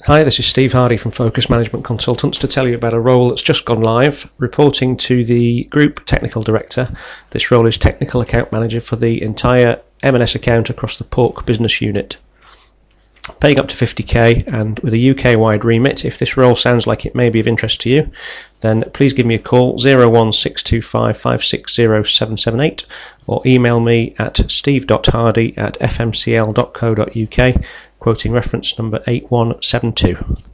Hi, this is Steve Hardy from Focus Management Consultants to tell you about a role that's just gone live, reporting to the Group Technical Director. This role is Technical Account Manager for the entire M&S account across the pork business unit. Paying up to 50k and with a UK-wide remit. If this role sounds like it may be of interest to you, then please give me a call 01625 560 778 or email me at steve.hardy@fmcl.co.uk, quoting reference number 8172.